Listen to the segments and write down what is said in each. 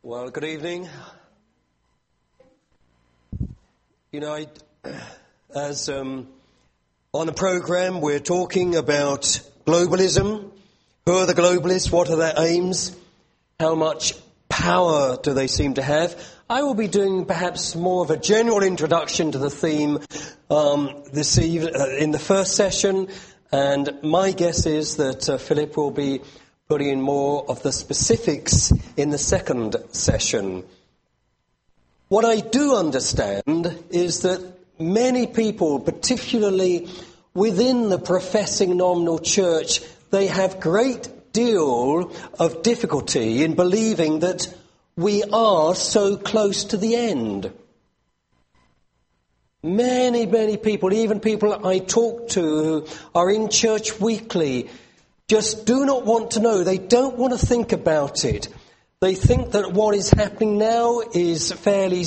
Well, good evening. You know, as on the programme, we're talking about globalism. Who are the globalists? What are their aims? How much power do they seem to have? I will be doing perhaps more of a general introduction to the theme this evening in the first session, and my guess is that Philip will be putting in more of the specifics in the second session. What I do understand is that many people, particularly within the professing nominal church, they have great deal of difficulty in believing that we are so close to the end. Many people, even people I talk to who are in church weekly, just do not want to know. They don't want to think about it. They think that what is happening now is fairly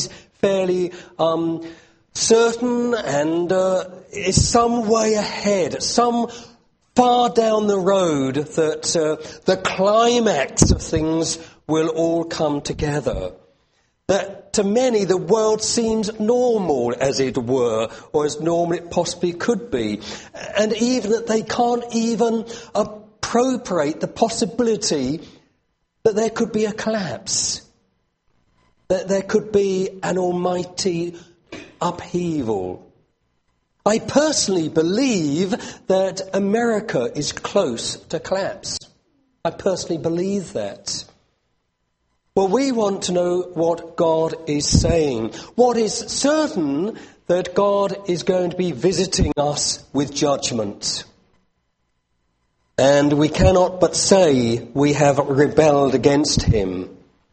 certain and is some way ahead, some far down the road that the climax of things will all come together. That to many the world seems normal, as it were, or as normal it possibly could be. And even that they can't even appropriate the possibility that there could be a collapse, that there could be an almighty upheaval. I personally believe that America is close to collapse. I personally believe that. Well, we want to know what God is saying. What is certain, that God is going to be visiting us with judgment. And we cannot but say we have rebelled against him.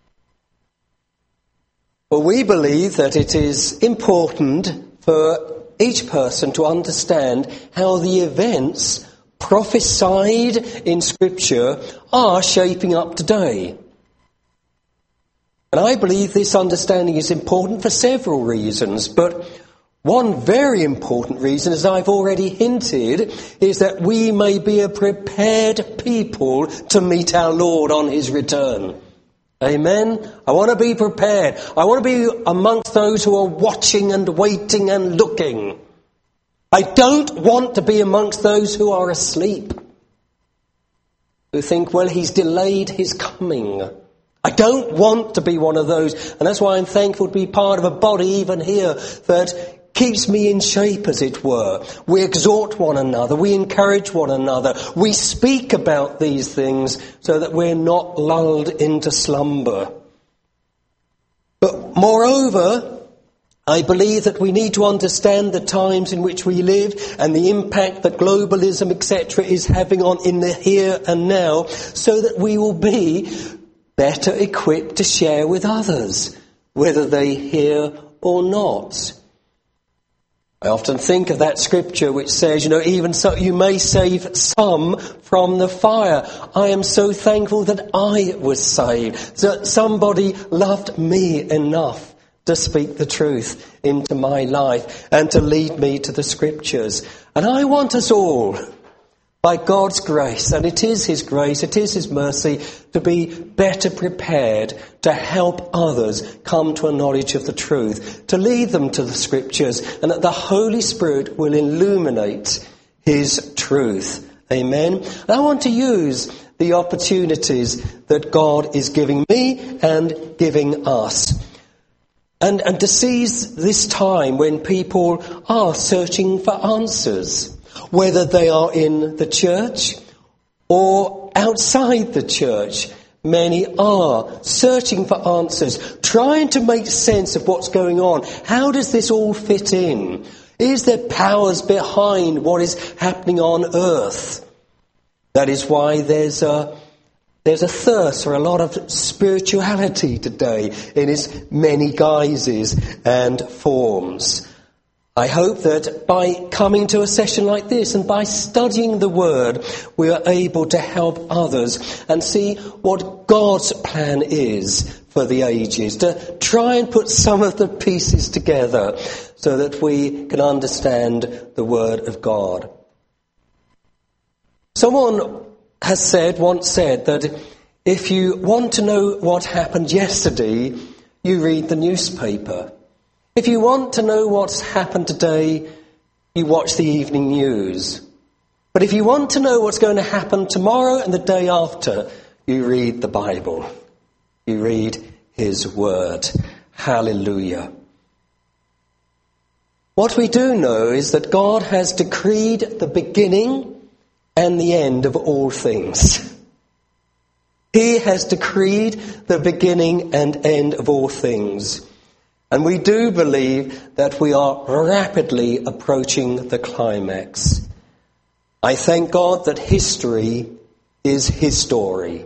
Well, we believe that it is important for each person to understand how the events prophesied in Scripture are shaping up today. And I believe this understanding is important for several reasons, but one very important reason, as I've already hinted, is that we may be a prepared people to meet our Lord on his return. Amen? I want to be prepared. I want to be amongst those who are watching and waiting and looking. I don't want to be amongst those who are asleep, who think, well, he's delayed his coming. I don't want to be one of those, and that's why I'm thankful to be part of a body even here that keeps me in shape, as it were. We exhort one another, we encourage one another, we speak about these things so that we're not lulled into slumber. But moreover, I believe that we need to understand the times in which we live and the impact that globalism, etc., is having on in the here and now, so that we will be better equipped to share with others, whether they hear or not. I often think of that scripture which says, even so you may save some from the fire. I am so thankful that I was saved, that somebody loved me enough to speak the truth into my life and to lead me to the scriptures. And I want us all, by God's grace, and it is his grace, it is his mercy, to be better prepared to help others come to a knowledge of the truth, to lead them to the scriptures, and that the Holy Spirit will illuminate his truth. Amen. And I want to use the opportunities that God is giving me and giving us. And to seize this time when people are searching for answers, whether they are in the church or outside the church. Many are searching for answers, trying to make sense of what's going on. How does this all fit in? Is there powers behind what is happening on earth? That is why there's a thirst for a lot of spirituality today in its many guises and forms. I hope that by coming to a session like this and by studying the Word, we are able to help others and see what God's plan is for the ages, to try and put some of the pieces together so that we can understand the Word of God. Someone has once said that If you want to know what happened yesterday, you read the newspaper. If you want to know what's happened today, you watch the evening news. But if you want to know what's going to happen tomorrow and the day after, you read the Bible. You read his word. Hallelujah. What we do know is that God has decreed the beginning and the end of all things. He has decreed the beginning and end of all things. And we do believe that we are rapidly approaching the climax. I thank God that history is his story.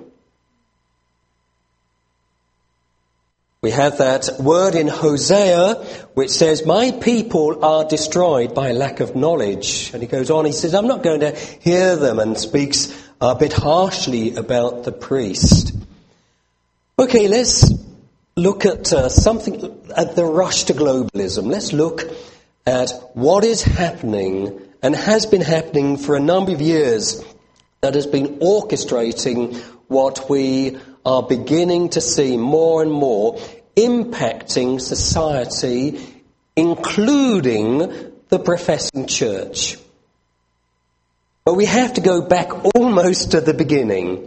We have that word in Hosea which says, my people are destroyed by lack of knowledge. And he goes on, he says, I'm not going to hear them, and speaks a bit harshly about the priest. Okay, let's look at at the rush to globalism. Let's look at what is happening and has been happening for a number of years that has been orchestrating what we are beginning to see more and more impacting society, including the professing church. But we have to go back almost to the beginning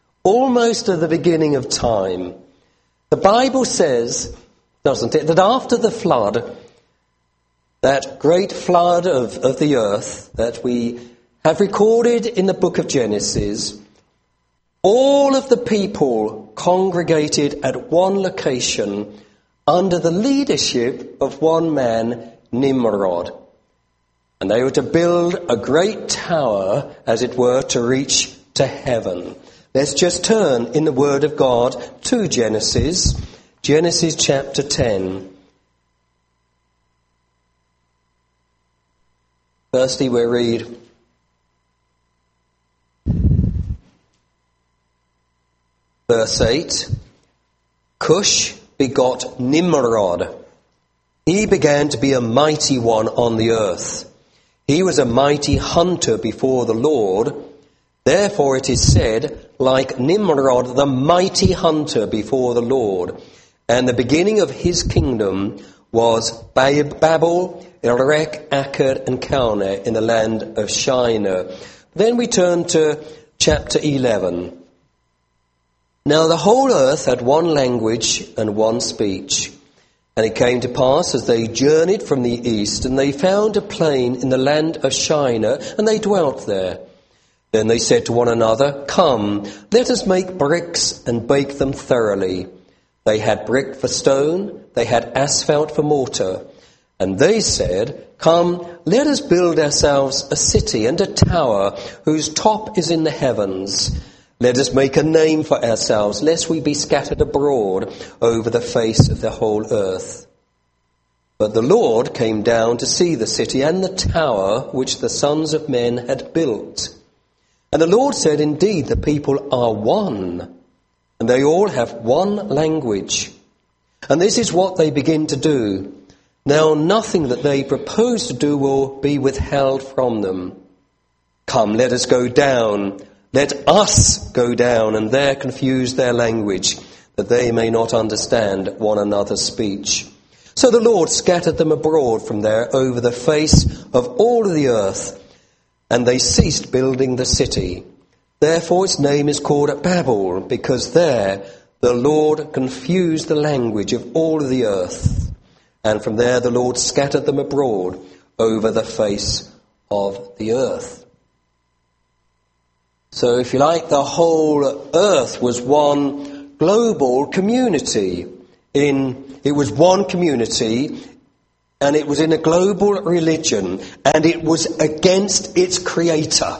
of time. The Bible says, doesn't it, that after the flood, that great flood of the earth that we have recorded in the book of Genesis, all of the people congregated at one location under the leadership of one man, Nimrod. And they were to build a great tower, as it were, to reach to heaven. Let's just turn in the Word of God to Genesis chapter 10. Firstly, we read verse 8. Cush begot Nimrod. He began to be a mighty one on the earth. He was a mighty hunter before the Lord. Therefore it is said, like Nimrod, the mighty hunter before the Lord. And the beginning of his kingdom was Babel, Erech, Akkad, and Calneh in the land of Shinar. Then we turn to chapter 11. Now the whole earth had one language and one speech. And it came to pass as they journeyed from the east, and they found a plain in the land of Shinar, and they dwelt there. Then they said to one another, come, let us make bricks and bake them thoroughly. They had brick for stone, they had asphalt for mortar. And they said, come, let us build ourselves a city and a tower whose top is in the heavens. Let us make a name for ourselves, lest we be scattered abroad over the face of the whole earth. But the Lord came down to see the city and the tower which the sons of men had built. And the Lord said, indeed, the people are one, and they all have one language. And this is what they begin to do. Now nothing that they propose to do will be withheld from them. Come, let us go down. Let us go down and there confuse their language, that they may not understand one another's speech. So the Lord scattered them abroad from there over the face of all of the earth, and they ceased building the city. Therefore its name is called Babel, because there the Lord confused the language of all of the earth. And from there the Lord scattered them abroad over the face of the earth. So, if you like, the whole earth was one global community. It was one community, and it was in a global religion, and it was against its creator.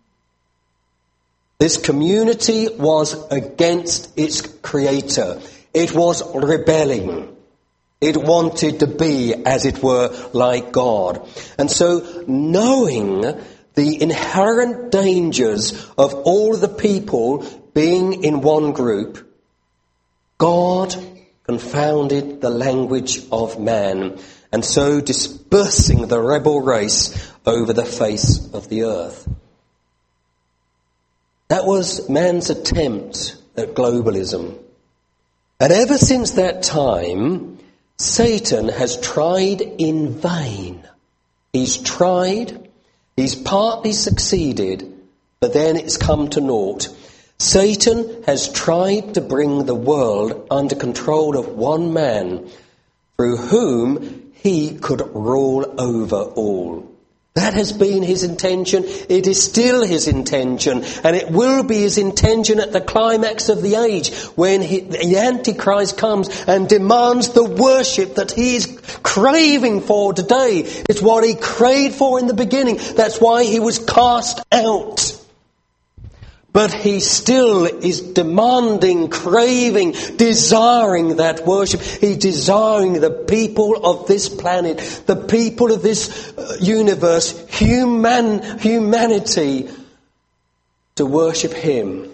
This community was against its creator. It was rebelling. It wanted to be, as it were, like God. And so, knowing the inherent dangers of all the people being in one group, God confounded the language of man, and so dispersing the rebel race over the face of the earth. That was man's attempt at globalism. And ever since that time, Satan has tried in vain. He's tried, he's partly succeeded, but then it's come to naught. Satan has tried to bring the world under control of one man, through whom he could rule over all. That has been his intention. It is still his intention. And it will be his intention at the climax of the age, when the Antichrist comes and demands the worship that he's craving for today. It's what he craved for in the beginning. That's why he was cast out. But he still is demanding, craving, desiring that worship. He's desiring the people of this planet, the people of this universe, humanity, to worship him.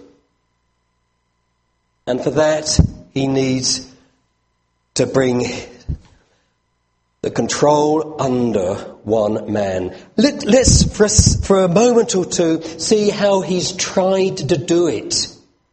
And for that, he needs to bring the control under one man. Let's for a moment or two see how he's tried to do it.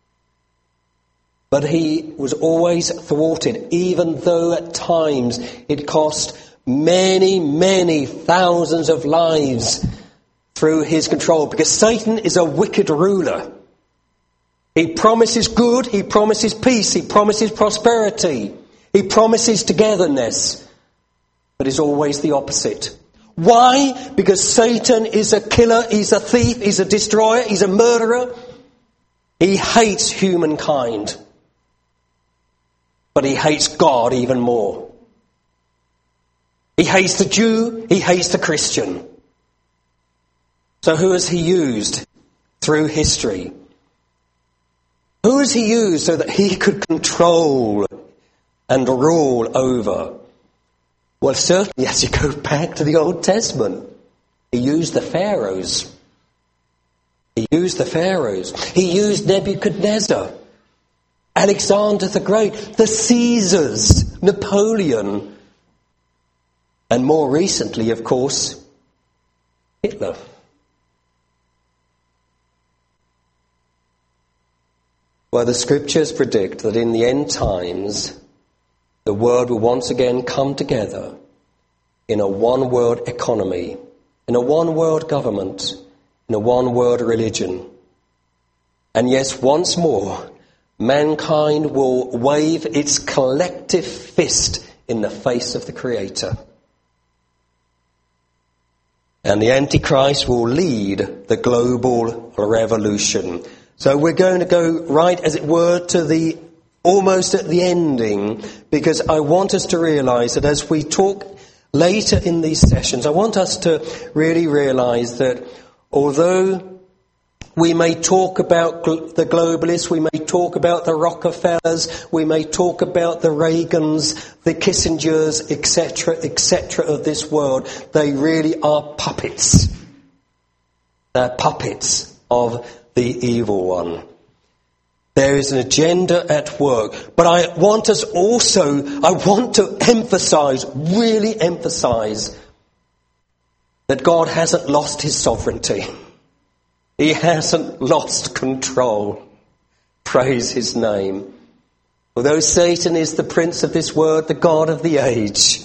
But he was always thwarted, even though at times it cost many, many thousands of lives through his control. Because Satan is a wicked ruler. He promises good, he promises peace, he promises prosperity, he promises togetherness. But it's always the opposite. Why? Because Satan is a killer, he's a thief, he's a destroyer, he's a murderer. He hates humankind. But he hates God even more. He hates the Jew, he hates the Christian. So who has he used through history? Who has he used so that he could control and rule over? Well, certainly as you go back to the Old Testament, he used the pharaohs. He used the pharaohs. He used Nebuchadnezzar, Alexander the Great, the Caesars, Napoleon, and more recently, of course, Hitler. Well, the scriptures predict that in the end times, the world will once again come together in a one-world economy, in a one-world government, in a one-world religion. And yes, once more, mankind will wave its collective fist in the face of the Creator. And the Antichrist will lead the global revolution. So we're going to go right, as it were, to the almost at the ending, because I want us to realise that as we talk later in these sessions, I want us to really realise that although we may talk about the globalists, we may talk about the Rockefellers, we may talk about the Reagans, the Kissingers, etc. of this world, they really are puppets. They're puppets of the evil one. There is an agenda at work. But I want to really emphasize, that God hasn't lost his sovereignty. He hasn't lost control. Praise his name. Although Satan is the prince of this world, the god of the age,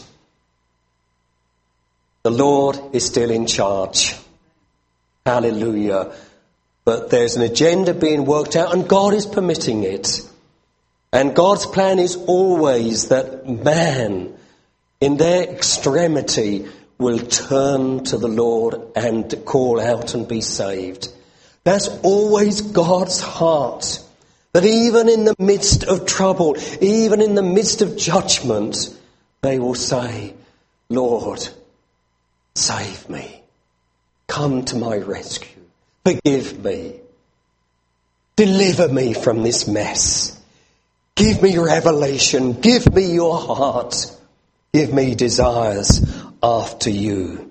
the Lord is still in charge. Hallelujah. But there's an agenda being worked out, and God is permitting it. And God's plan is always that man, in their extremity, will turn to the Lord and call out and be saved. That's always God's heart. That even in the midst of trouble, even in the midst of judgment, they will say, Lord, save me. Come to my rescue. Forgive me. Deliver me from this mess. Give me revelation. Give me your heart. Give me desires after you.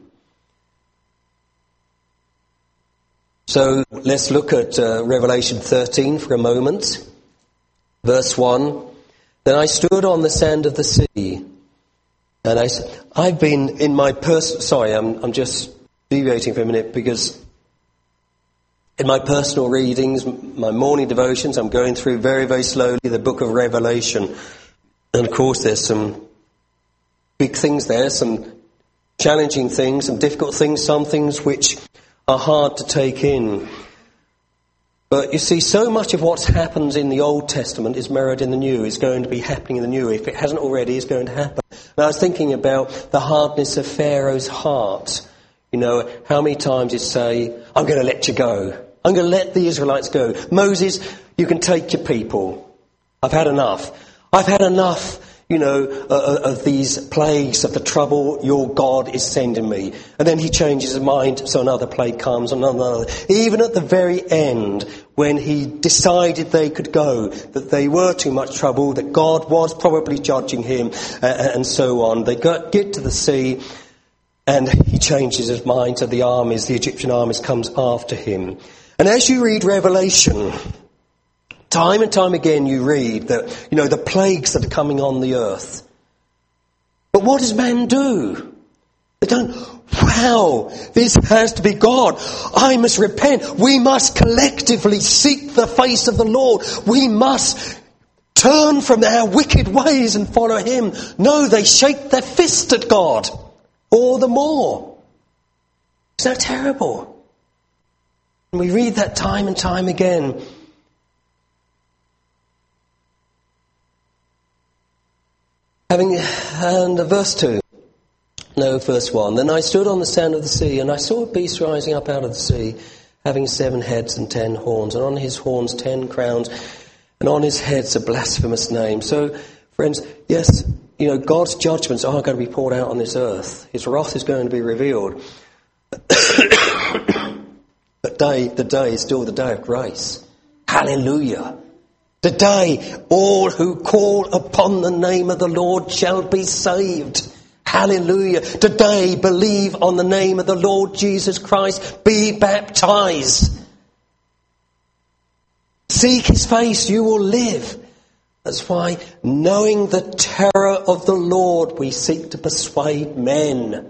So let's look at Revelation 13 for a moment. Verse 1. Then I stood on the sand of the sea. And I've been in my I'm just deviating for a minute because In my personal readings, my morning devotions, I'm going through very, very slowly the book of Revelation. And of course there's some big things there, some challenging things, some difficult things, some things which are hard to take in. But you see, so much of what happens in the Old Testament is mirrored in the New, is going to be happening in the New. If it hasn't already, it's going to happen. And I was thinking about the hardness of Pharaoh's heart. You know, how many times he'd say, I'm going to let you go. I'm going to let the Israelites go. Moses, you can take your people. I've had enough. I've had enough, of these plagues, of the trouble your God is sending me. And then he changes his mind, so another plague comes, another. Even at the very end, when he decided they could go, that they were too much trouble, that God was probably judging him, and so on. They get to the sea, and he changes his mind, so the Egyptian armies comes after him. And as you read Revelation, time and time again you read that, the plagues that are coming on the earth. But what does man do? They don't, wow, this has to be God. I must repent. We must collectively seek the face of the Lord. We must turn from our wicked ways and follow him. No, they shake their fist at God. All the more. Isn't that terrible? And we read that time and time again. And verse 1. Then I stood on the sand of the sea, and I saw a beast rising up out of the sea, having 7 heads and 10 horns, and on his horns 10 crowns, and on his heads a blasphemous name. So, friends, yes, God's judgments are going to be poured out on this earth. His wrath is going to be revealed. But the day is still the day of grace. Hallelujah. Today, all who call upon the name of the Lord shall be saved. Hallelujah. Today, believe on the name of the Lord Jesus Christ. Be baptized. Seek his face, you will live. That's why, knowing the terror of the Lord, we seek to persuade men.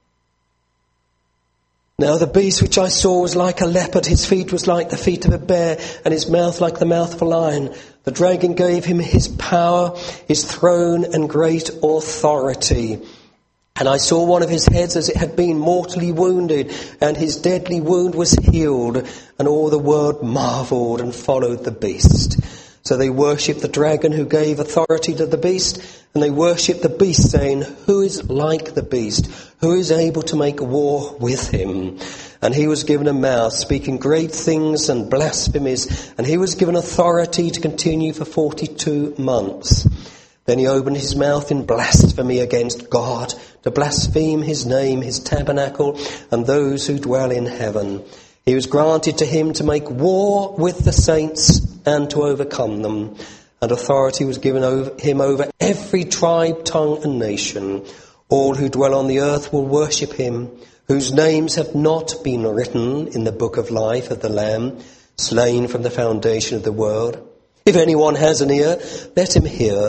Now the beast which I saw was like a leopard, his feet was like the feet of a bear, and his mouth like the mouth of a lion. The dragon gave him his power, his throne, and great authority. And I saw one of his heads as it had been mortally wounded, and his deadly wound was healed, and all the world marvelled and followed the beast. So they worshipped the dragon who gave authority to the beast, and they worshipped the beast, saying, who is like the beast? Who is able to make war with him? And he was given a mouth, speaking great things and blasphemies, and he was given authority to continue for 42 months. Then he opened his mouth in blasphemy against God, to blaspheme his name, his tabernacle, and those who dwell in heaven. He was granted to him to make war with the saints and to overcome them. And authority was given him over every tribe, tongue and nation. All who dwell on the earth will worship him, whose names have not been written in the book of life of the Lamb, slain from the foundation of the world. If anyone has an ear, let him hear.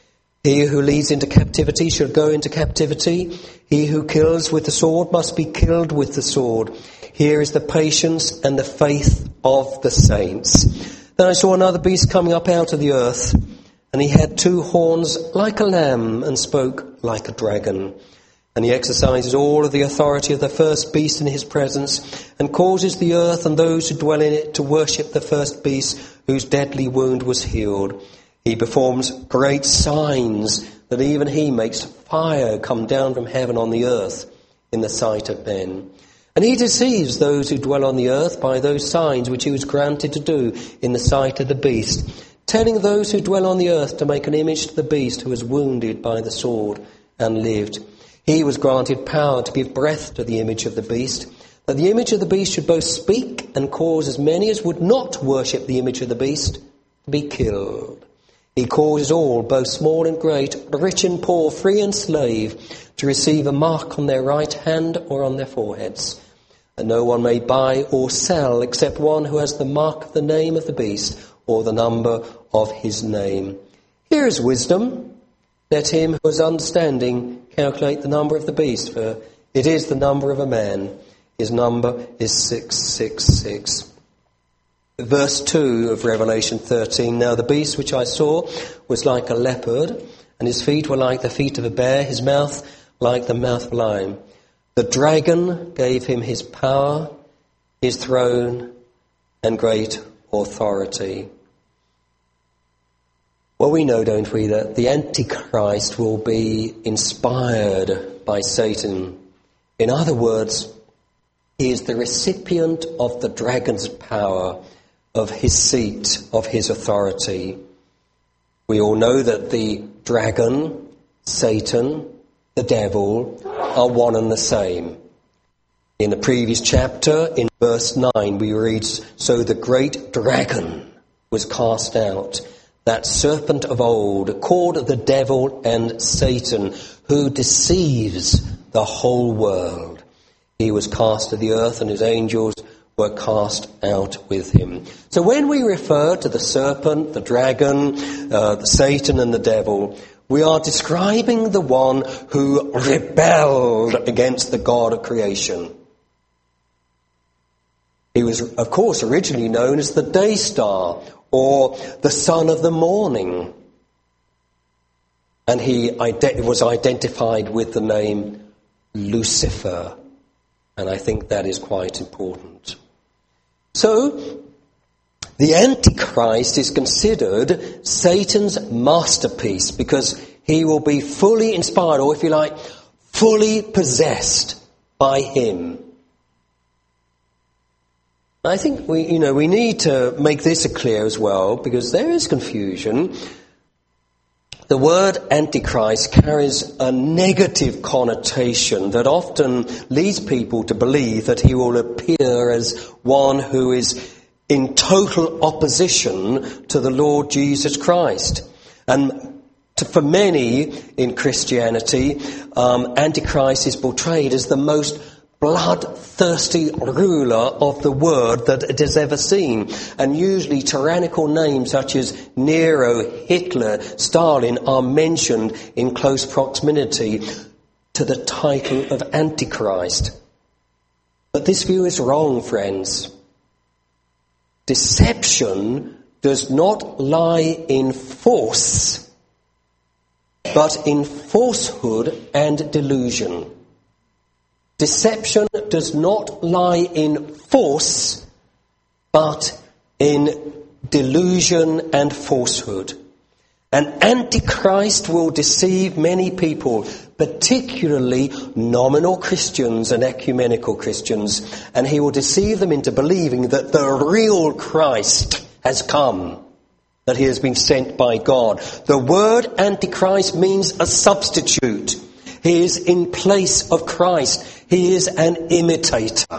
He who leads into captivity shall go into captivity. He who kills with the sword must be killed with the sword. Here is the patience and the faith of the saints. Then I saw another beast coming up out of the earth, and he had 2 horns like a lamb and spoke like a dragon. And he exercises all of the authority of the first beast in his presence, and causes the earth and those who dwell in it to worship the first beast whose deadly wound was healed. He performs great signs, that even he makes fire come down from heaven on the earth in the sight of men. And he deceives those who dwell on the earth by those signs which he was granted to do in the sight of the beast, telling those who dwell on the earth to make an image to the beast who was wounded by the sword and lived. He was granted power to give breath to the image of the beast, that the image of the beast should both speak and cause as many as would not worship the image of the beast to be killed. He causes all, both small and great, rich and poor, free and slave, to receive a mark on their right hand or on their foreheads. And no one may buy or sell except one who has the mark of the name of the beast or the number of his name. Here is wisdom. Let him who has understanding calculate the number of the beast, for it is the number of a man. His number is 666. verse 2 of Revelation 13. Now the beast which I saw was like a leopard, and his feet were like the feet of a bear, his mouth like the mouth of a lion. The dragon gave him his power, his throne, and great authority. Well, we know, don't we, that the Antichrist will be inspired by Satan. In other words, he is the recipient of the dragon's power, of his seat, of his authority. We all know that the dragon, Satan, the devil, are one and the same. In the previous chapter, in verse 9, we read, so the great dragon was cast out, that serpent of old, called the devil and Satan, who deceives the whole world. He was cast to the earth, and his angels were cast out with him. So when we refer to the serpent, the dragon, the Satan and the devil, we are describing the one who rebelled against the God of creation. He was, of course, originally known as the day star, or the son of the morning. And he was identified with the name Lucifer. And I think that is quite important. So, the Antichrist is considered Satan's masterpiece because he will be fully inspired, or if you like, fully possessed by him. I think we need to make this clear as well, because there is confusion. The word Antichrist carries a negative connotation that often leads people to believe that he will appear as one who is in total opposition to the Lord Jesus Christ. And for many in Christianity, Antichrist is portrayed as the most bloodthirsty ruler of the world that it has ever seen. And usually tyrannical names such as Nero, Hitler, Stalin are mentioned in close proximity to the title of Antichrist. But this view is wrong, friends. Deception does not lie in force, but in falsehood and delusion. Deception does not lie in force, but in delusion and falsehood. And Antichrist will deceive many people, particularly nominal Christians and ecumenical Christians, and he will deceive them into believing that the real Christ has come, that he has been sent by God. The word Antichrist means a substitute. He is in place of Christ. He is an imitator.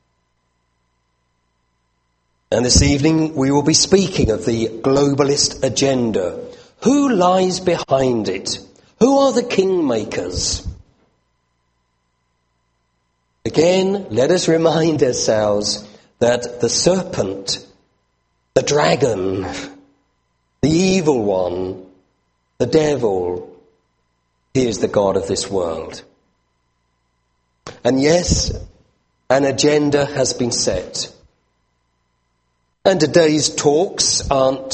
And this evening we will be speaking of the globalist agenda. Who lies behind it? Who are the kingmakers? Again, let us remind ourselves that the serpent, the dragon, the evil one, the devil, he is the God of this world. And yes, an agenda has been set. And today's talks aren't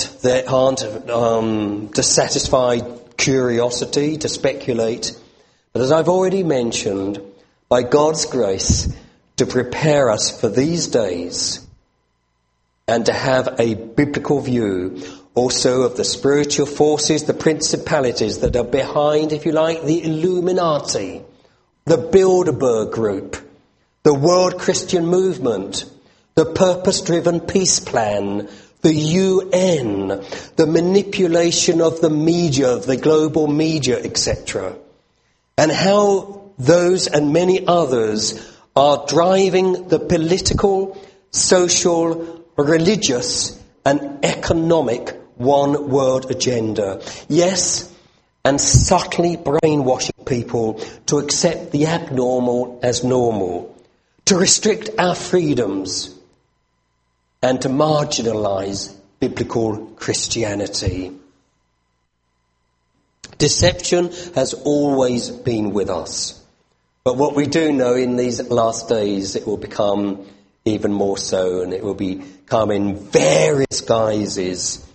to satisfy curiosity, to speculate, but as I've already mentioned, by God's grace, to prepare us for these days and to have a biblical view also of the spiritual forces, the principalities that are behind, if you like, the Illuminati, the Bilderberg Group, the World Christian Movement, the Purpose-Driven Peace Plan, the UN, the manipulation of the media, the global media, etc. And how those and many others are driving the political, social, religious and economic one-world agenda. Yes, and subtly brainwashing people to accept the abnormal as normal, to restrict our freedoms, and to marginalize biblical Christianity. Deception has always been with us. But what we do know in these last days, it will become even more so, and it will come in various guises.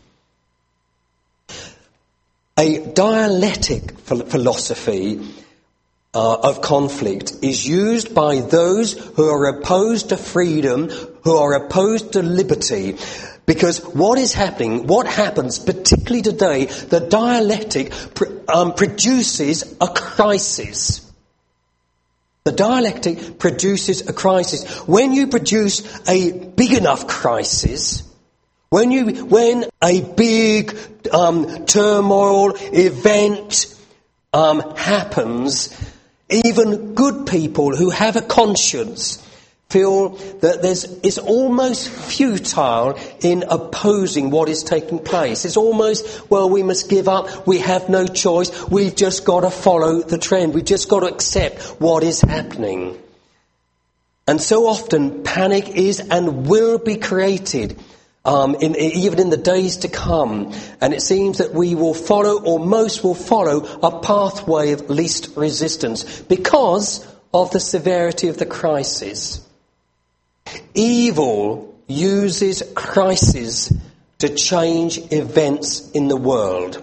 A dialectic philosophy of conflict is used by those who are opposed to freedom, who are opposed to liberty. Because what happens, particularly today, the dialectic produces a crisis. The dialectic produces a crisis. When you produce a big enough crisis, when a big turmoil event happens, even good people who have a conscience feel that it's almost futile in opposing what is taking place. It's almost, we must give up, we have no choice, we've just got to follow the trend, we've just got to accept what is happening. And so often panic is and will be created, even in the days to come. And it seems that we will follow, or most will follow, a pathway of least resistance because of the severity of the crisis. Evil uses crisis to change events in the world.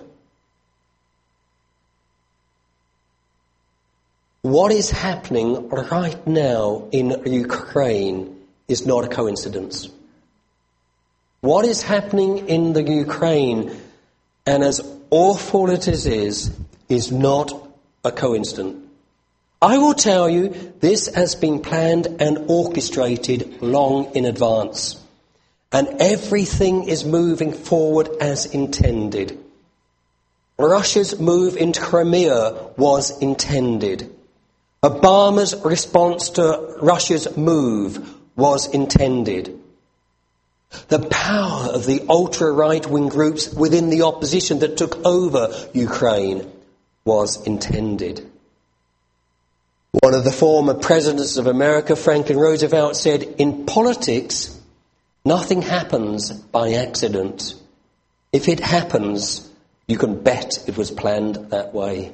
What is happening right now in Ukraine is not a coincidence. What is happening in the Ukraine, and as awful as it is not a coincidence. I will tell you, this has been planned and orchestrated long in advance. And everything is moving forward as intended. Russia's move into Crimea was intended. Obama's response to Russia's move was intended. The power of the ultra-right-wing groups within the opposition that took over Ukraine was intended. One of the former presidents of America, Franklin Roosevelt, said, "In politics, nothing happens by accident. If it happens, you can bet it was planned that way."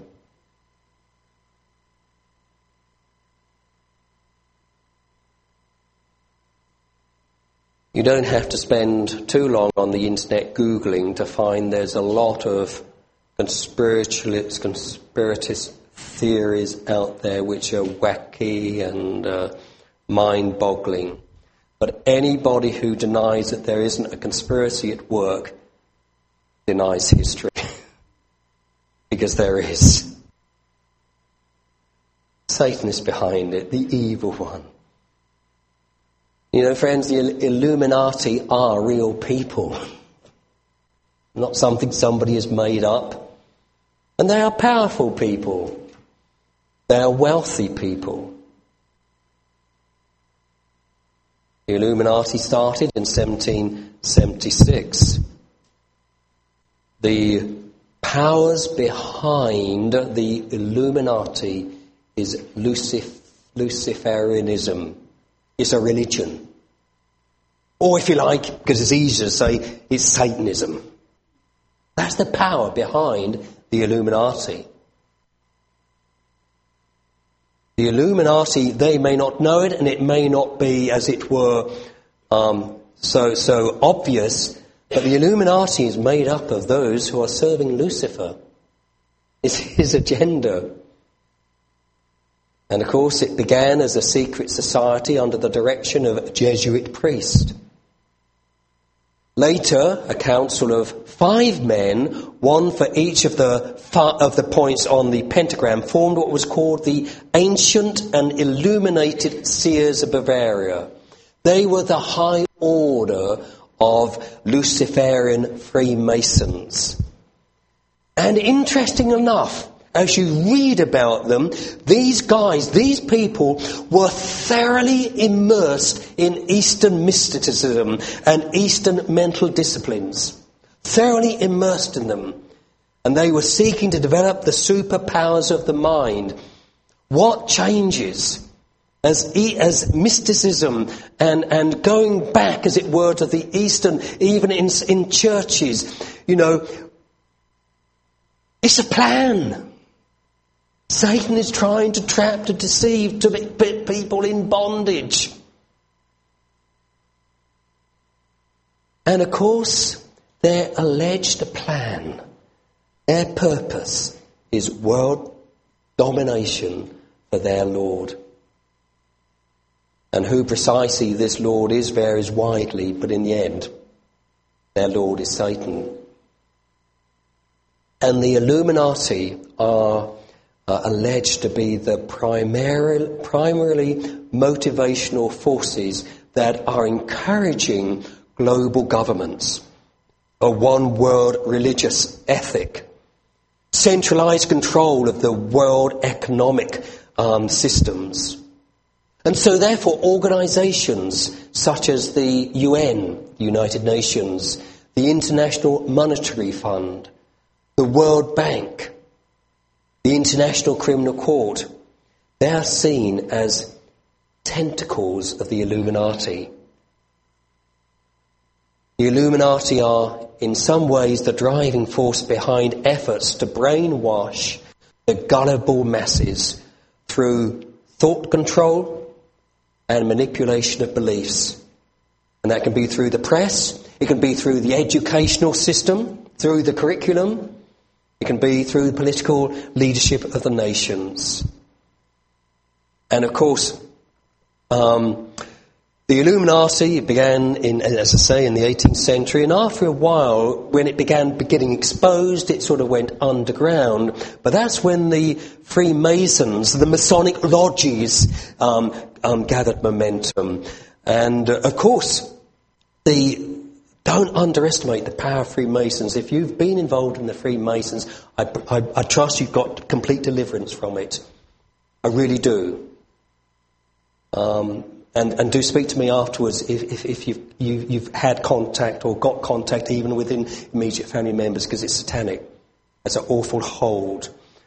You don't have to spend too long on the internet Googling to find there's a lot of conspiratist theories out there which are wacky and mind-boggling. But anybody who denies that there isn't a conspiracy at work denies history. Because there is. Satan is behind it, the evil one. You know, friends, the Illuminati are real people. Not something somebody has made up. And they are powerful people. They are wealthy people. The Illuminati started in 1776. The powers behind the Illuminati is Luciferianism. It's a religion. Or if you like, because it's easier to say, it's Satanism. That's the power behind the Illuminati. The Illuminati, they may not know it, and it may not be, as it were, so obvious, but the Illuminati is made up of those who are serving Lucifer. It's his agenda. And of course it began as a secret society under the direction of a Jesuit priest. Later, a council of 5 men, one for each of the points on the pentagram, formed what was called the Ancient and Illuminated Seers of Bavaria. They were the high order of Luciferian Freemasons. And interesting enough, as you read about them, these people were thoroughly immersed in Eastern mysticism and Eastern mental disciplines. Thoroughly immersed in them. And they were seeking to develop the superpowers of the mind. What changes as mysticism and going back, as it were, to the Eastern, even in churches, you know, it's a plan. Satan is trying to trap, to deceive, to put people in bondage. And of course, their alleged plan, their purpose is world domination for their Lord. And who precisely this Lord is varies widely, but in the end, their Lord is Satan. And the Illuminati are alleged to be the primarily motivational forces that are encouraging global governments, a one-world religious ethic, centralized control of the world economic systems. And so therefore organizations such as the UN, the United Nations, the International Monetary Fund, the World Bank, the International Criminal Court, they are seen as tentacles of the Illuminati. The Illuminati are in some ways the driving force behind efforts to brainwash the gullible masses through thought control and manipulation of beliefs. And that can be through the press, it can be through the educational system, through the curriculum, it can be through the political leadership of the nations. And of course, the Illuminati began in, as I say, in the 18th century, and after a while, when it began getting exposed, it sort of went underground. But that's when the Freemasons, the Masonic lodges, gathered momentum. And of course, don't underestimate the power of Freemasons. If you've been involved in the Freemasons, I trust you've got complete deliverance from it. I really do. And do speak to me afterwards if you've had contact or got contact even within immediate family members, because it's satanic. It's an awful hold.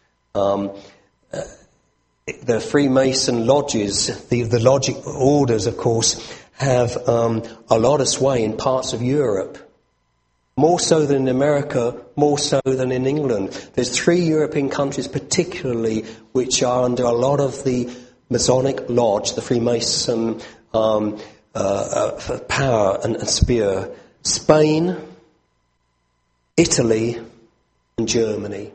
The Freemason lodges, the lodge orders, of course, have a lot of sway in parts of Europe. More so than in America, more so than in England. There's 3 European countries particularly which are under a lot of the Masonic lodge, the Freemason power and spear. Spain, Italy, and Germany.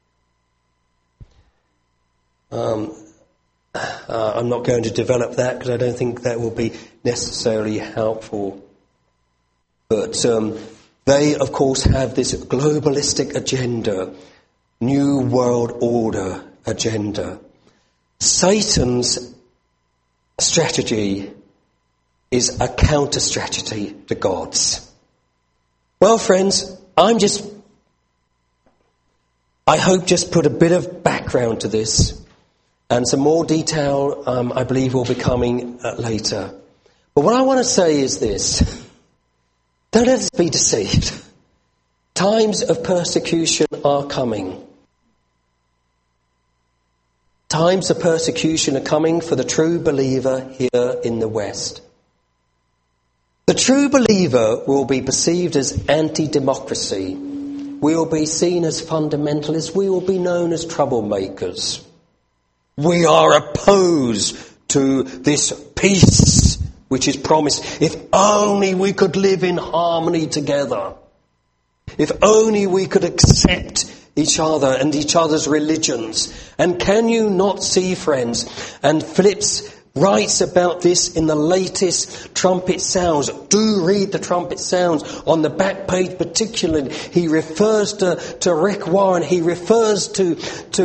I'm not going to develop that because I don't think that will be necessarily helpful. But they, of course, have this globalistic agenda, New World Order agenda. Satan's strategy is a counter-strategy to God's. Well, friends, I hope just put a bit of background to this, and some more detail, I believe, will be coming later. But what I want to say is this. Don't let us be deceived. Times of persecution are coming. Times of persecution are coming for the true believer here in the West. The true believer will be perceived as anti-democracy. We will be seen as fundamentalists. We will be known as troublemakers. We are opposed to this peace which is promised. If only we could live in harmony together. If only we could accept each other and each other's religions. And can you not see, friends, and Phillips writes about this in the latest trumpet sounds. Do read the trumpet sounds on the back page particularly. He refers to Rick Warren. He refers to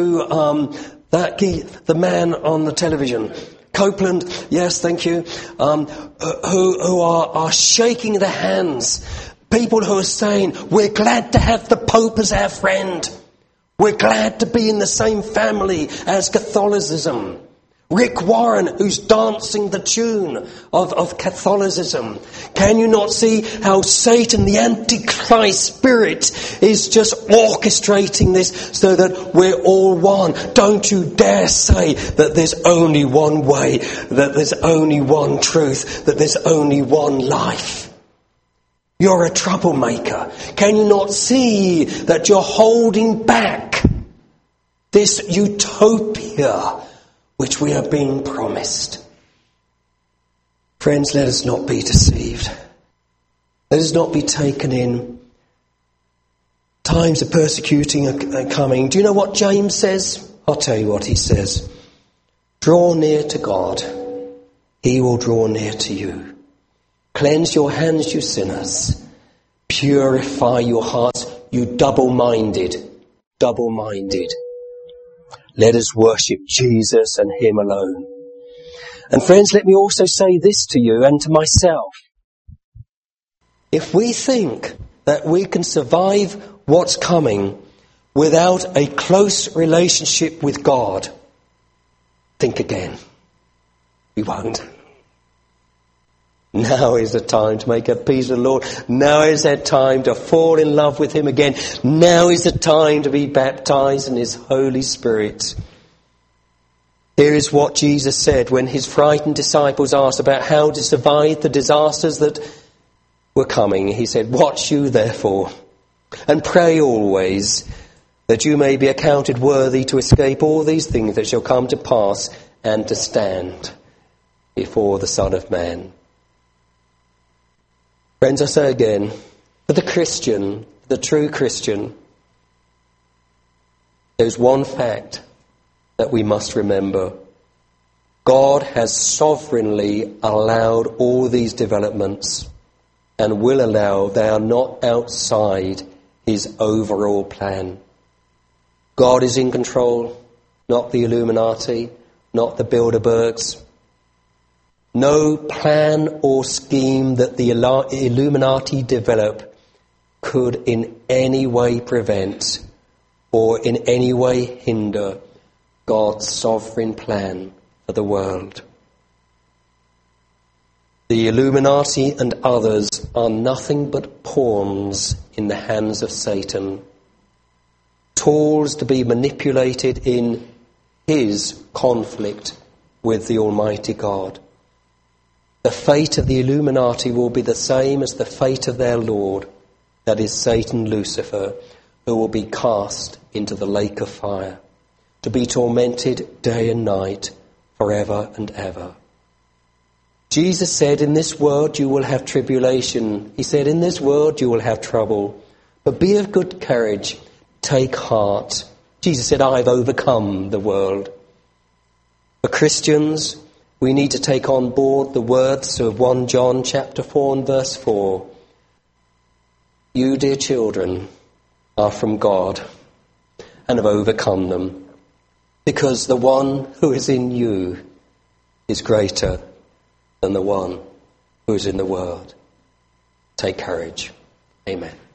the man on the television. Copeland, yes, thank you, who are shaking their hands. People who are saying, we're glad to have the Pope as our friend. We're glad to be in the same family as Catholicism. Rick Warren, who's dancing the tune of Catholicism. Can you not see how Satan, the Antichrist spirit, is just orchestrating this so that we're all one? Don't you dare say that there's only one way, that there's only one truth, that there's only one life. You're a troublemaker. Can you not see that you're holding back this utopia which we are being promised? Friends, let us not be deceived. Let us not be taken in. Times of persecuting are coming. Do you know what James says? I'll tell you what he says. Draw near to God. He will draw near to you. Cleanse your hands, you sinners. Purify your hearts, you double-minded. Double-minded. Let us worship Jesus and him alone. And friends, let me also say this to you and to myself. If we think that we can survive what's coming without a close relationship with God, think again. We won't. Now is the time to make a peace with the Lord. Now is the time to fall in love with him again. Now is the time to be baptized in his Holy Spirit. Here is what Jesus said when his frightened disciples asked about how to survive the disasters that were coming. He said, watch you therefore, and pray always, that you may be accounted worthy to escape all these things that shall come to pass, and to stand before the Son of Man. Friends, I say again, for the Christian, the true Christian, there's one fact that we must remember. God has sovereignly allowed all these developments and will allow. They are not outside his overall plan. God is in control, not the Illuminati, not the Bilderbergs. No plan or scheme that the Illuminati develop could in any way prevent or in any way hinder God's sovereign plan for the world. The Illuminati and others are nothing but pawns in the hands of Satan, tools to be manipulated in his conflict with the Almighty God. The fate of the Illuminati will be the same as the fate of their Lord, that is Satan, Lucifer, who will be cast into the lake of fire, to be tormented day and night forever and ever. Jesus said, in this world you will have tribulation. He said, in this world you will have trouble. But be of good courage. Take heart. Jesus said, I've overcome the world. For Christians, we need to take on board the words of 1 John chapter 4 and verse 4. You, dear children, are from God and have overcome them, because the one who is in you is greater than the one who is in the world. Take courage. Amen.